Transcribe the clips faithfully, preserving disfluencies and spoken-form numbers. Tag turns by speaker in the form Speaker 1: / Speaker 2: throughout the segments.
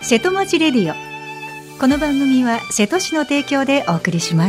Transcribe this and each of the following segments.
Speaker 1: 瀬戸町レディオ。この番組は瀬戸市の提供でお送りします。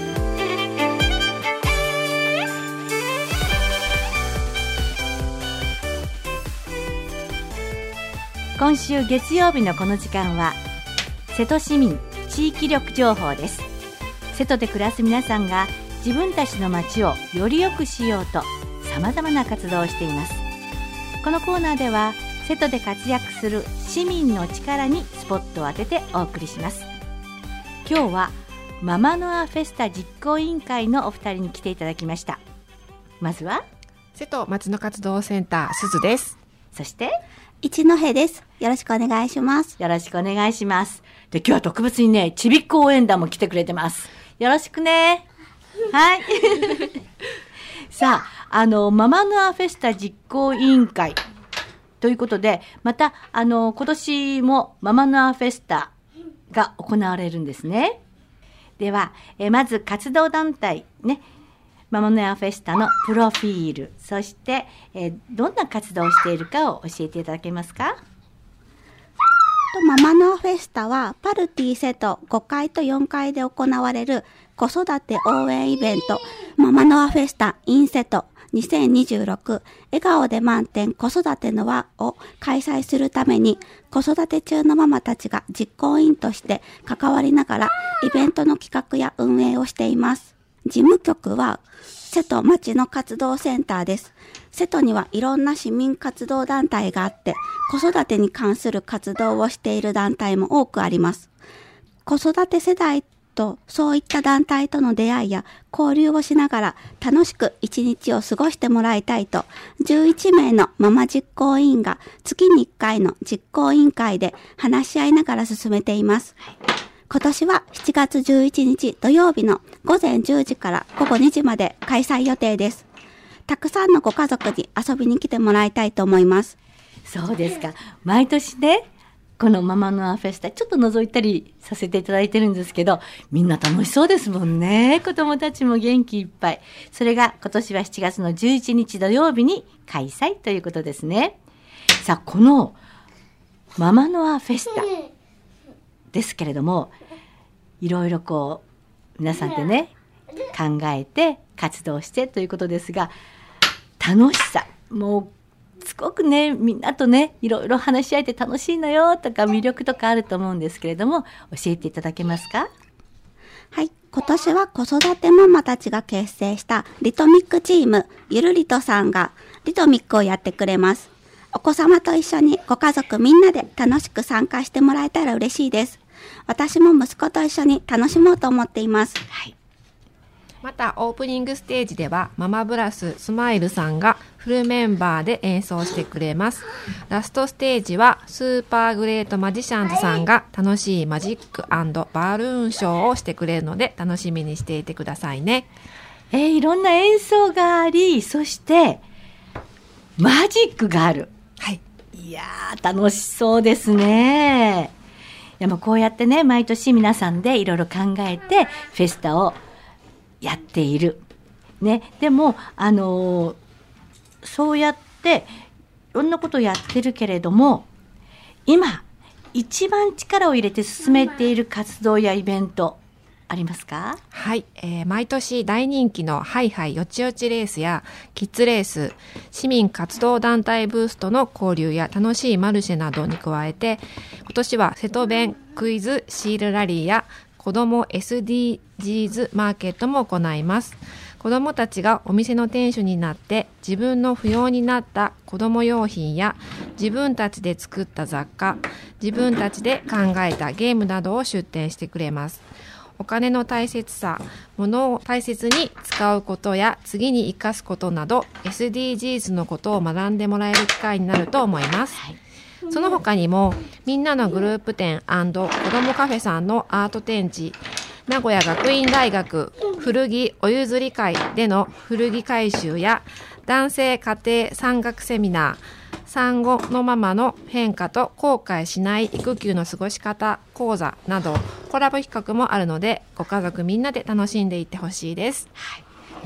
Speaker 2: 今週月曜日のこの時間は瀬戸市民地域力情報です。瀬戸で暮らす皆さんが自分たちの街をより良くしようとさまざまな活動をしています。このコーナーでは瀬戸で活躍する市民の力にスポットを当ててお送りします。今日はママノアフェスタ実行委員会のお二人に来ていただきました。まずは
Speaker 3: 瀬戸町の活動センターすずです。
Speaker 2: そして
Speaker 4: 一戸です。よろしくお願いします。
Speaker 2: よろしくお願いします。で、今日は特別にね、ちびっこ応援団も来てくれてます。よろしくね。はい。さあ、あの、ママノアフェスタ実行委員会ということで、また、あの、今年もママノアフェスタが行われるんですね。では、えまず活動団体ね、ママノアフェスタのプロフィール、そして、えー、どんな活動をしているかを教えていただけますか？
Speaker 4: ママノアフェスタはパルティ瀬戸ごかいとよんかいで行われる子育て応援イベントママノアフェスタ in 瀬戸にせんにじゅうろく笑顔で満点子育ての輪を開催するために、子育て中のママたちが実行委員として関わりながらイベントの企画や運営をしています。事務局は瀬戸町の活動センターです。瀬戸にはいろんな市民活動団体があって、子育てに関する活動をしている団体も多くあります。子育て世代とそういった団体との出会いや交流をしながら楽しく一日を過ごしてもらいたいと、じゅういちめいのママ実行委員が月にいっかいの実行委員会で話し合いながら進めています。今年はしちがつじゅういちにち土曜日のごぜんじゅうじからごごにじまで開催予定です。たくさんのご家族に遊びに来てもらいたいと思います。
Speaker 2: そうですか。毎年ね、このママノアフェスタちょっと覗いたりさせていただいてるんですけど、みんな楽しそうですもんね。子供たちも元気いっぱい。それが今年はしちがつのじゅういちにち土曜日に開催ということですね。さあ、このママノアフェスタですけれども、いろいろこう皆さんでね考えて活動してということですが、楽しさもうすごくね、みんなとねいろいろ話し合えて楽しいのよとか魅力とかあると思うんですけれども、教えていただけますか？
Speaker 4: はい、今年は子育てママたちが結成したリトミックチームゆるりとさんがリトミックをやってくれます。お子様と一緒にご家族みんなで楽しく参加してもらえたら嬉しいです。私も息子と一緒に楽しもうと思っています。
Speaker 2: はい。
Speaker 3: またオープニングステージではママブラススマイルさんがフルメンバーで演奏してくれます。ラストステージはスーパーグレートマジシャンズさんが楽しいマジック&バルーンショーをしてくれるので楽しみにしていてくださいね。
Speaker 2: えー、いろんな演奏があり、そしてマジックがある。
Speaker 3: はい。
Speaker 2: いやー楽しそうですね。でもこうやってね、毎年皆さんでいろいろ考えてフェスタをやっている、ね、でも、あのー、そうやっていろんなことをやってるけれども、今一番力を入れて進めている活動やイベントありますか？
Speaker 3: はい、えー、毎年大人気のハイハイよちよちレースやキッズレース、市民活動団体ブースとの交流や楽しいマルシェなどに加えて、今年は瀬戸弁クイズシールラリーや子ども エスディージーズ マーケットも行います。子どもたちがお店の店主になって自分の不要になった子ども用品や自分たちで作った雑貨、自分たちで考えたゲームなどを出店してくれます。お金の大切さ、物を大切に使うことや次に生かすことなど エスディージーズ のことを学んでもらえる機会になると思います。はい、その他にもみんなのグループ展&子どもカフェさんのアート展示、名古屋学院大学古着お譲り会での古着回収や男性家庭産学セミナー、産後のママの変化と後悔しない育休の過ごし方講座などコラボ企画もあるので、ご家族みんなで楽しんでいってほしいです。
Speaker 2: はい、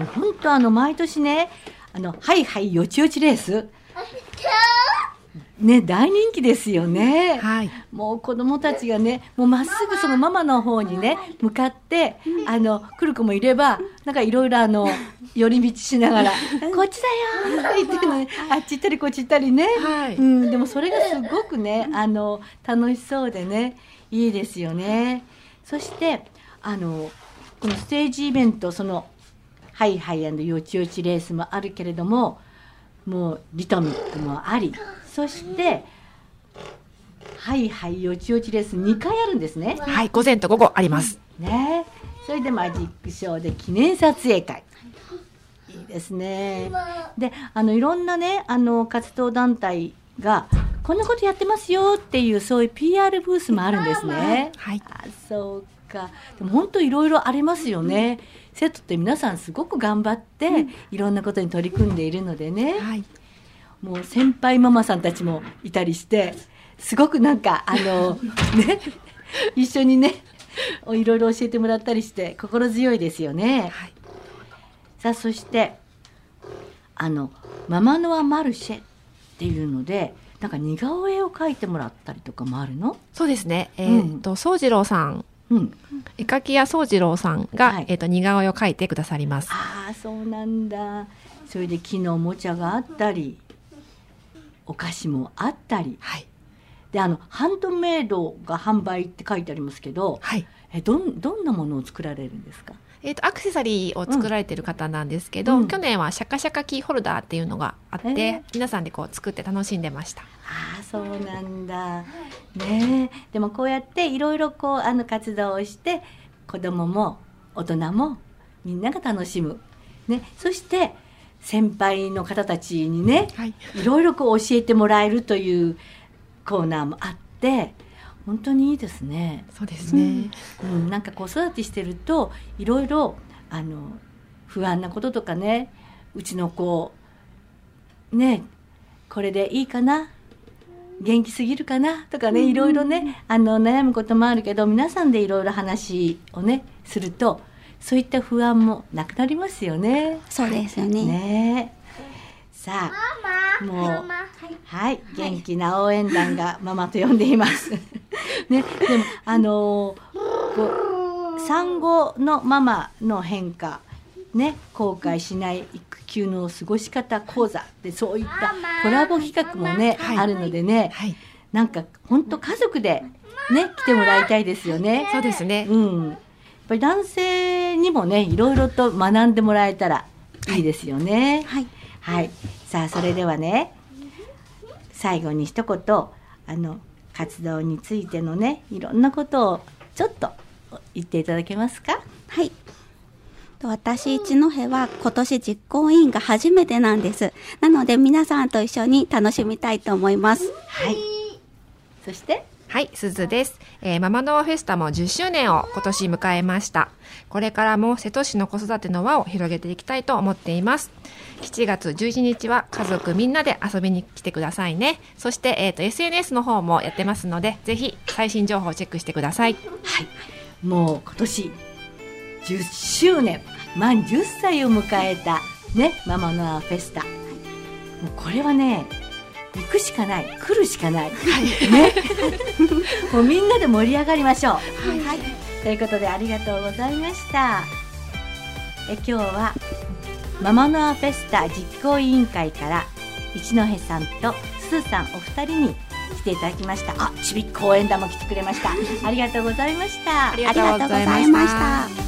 Speaker 2: 本当あの毎年ね、あのハイハイよちよちレースね、大人気ですよね。
Speaker 3: はい。
Speaker 2: もう子供たちがね、もうまっすぐそのママの方にね、向かって、あの、来る子もいれば、なんかいろいろあの、寄り道しながら、こっちだよーって言ってるのね、あっち行ったりこっち行ったりね。
Speaker 3: はい。
Speaker 2: うん、でもそれがすごくね、あの、楽しそうでね、いいですよね。そして、あの、このステージイベント、その、ハイハイ&よちよちレースもあるけれども、もうリトミックもあり、そしてハイハイよちよちレースにかいあるんですね。
Speaker 3: はい、午前と午後あります。
Speaker 2: ね、それでマジックショーで記念撮影会。いいですね。で、あのいろんなね、あの活動団体がこんなことやってますよっていうそういう ピーアール ブースもあるんですね。
Speaker 3: はい。
Speaker 2: あ、そうか。でも本当いろいろありますよね。生徒って皆さんすごく頑張って、うん、いろんなことに取り組んでいるのでね、はい、もう先輩ママさんたちもいたりしてすごくなんかあのね一緒にねいろいろ教えてもらったりして心強いですよね、はい、さあそしてあのママノアマルシェっていうのでなんか似顔絵を描いてもらったりとかもあるの？
Speaker 3: そうですね、えーっと宗次郎さん、うん、絵描き屋宗次郎さんが、はい、えー、と似顔絵を描いてくださります。
Speaker 2: ああ、そうなんだ。それで木のおもちゃがあったりお菓子もあったり、はい、であのハンドメイドが販売って書いてありますけど、はい、え ど, どんなものを作られるんですか？
Speaker 3: えー、とアクセサリーを作られている方なんですけど、うん、去年はシャカシャカキーホルダーっていうのがあって、えー、皆さんでこう作って楽しんでました。
Speaker 2: ああ、そうなんだね。でもこうやっていろいろこうあの活動をして子供も大人もみんなが楽しむ、ね、そして先輩の方たちにね、はい、いろいろこう教えてもらえるというコーナーもあって本当にいいですね。
Speaker 3: そうですね、
Speaker 2: うんうん、なんか子育てしてるといろいろあの不安なこととかね、うちの子ねこれでいいかな、元気すぎるかなとかね、いろいろねあの悩むこともあるけど皆さんでいろいろ話をねするとそういった不安もなくなりますよね。
Speaker 4: そうですよね。
Speaker 2: ね、さあもうはい、元気な応援団がママと呼んでいますね。でもあのこう産後のママの変化ね、後悔しない育休の過ごし方講座でそういったコラボ企画もね、はい、あるのでね、はい、なんか本当家族でね来てもらいたいですよね。
Speaker 3: そうですね、
Speaker 2: うん、やっぱり男性にもねいろいろと学んでもらえたらいいですよね。はい、はいはい、さあそれではね最後に一言あの活動についてのねいろんなことをちょっと言っていただけますか？
Speaker 4: はい、私一戸は今年実行委員が初めてなんです。なので皆さんと一緒に楽しみたいと思います。
Speaker 2: はい、そして
Speaker 3: はい、すずです、えー、ママノアフェスタもじゅっしゅうねんを今年迎えました。これからも瀬戸市の子育ての輪を広げていきたいと思っています。しちがつじゅういちにちは家族みんなで遊びに来てくださいね。そして、えーと、エスエヌエス の方もやってますのでぜひ最新情報をチェックしてください。
Speaker 2: はい、もう今年じゅっしゅうねん満じゅっさいを迎えたねママノアフェスタ、もうこれはね行くしかない、来るしかない、はいね、もうみんなで盛り上がりましょう。はい、はい、ということでありがとうございました。え今日はママノアフェスタ実行委員会から一戸さんとすずさんお二人に来ていただきました。あ、ちびっこ応援団も来てくれました。ありがとうございました。
Speaker 3: ありがとうございました。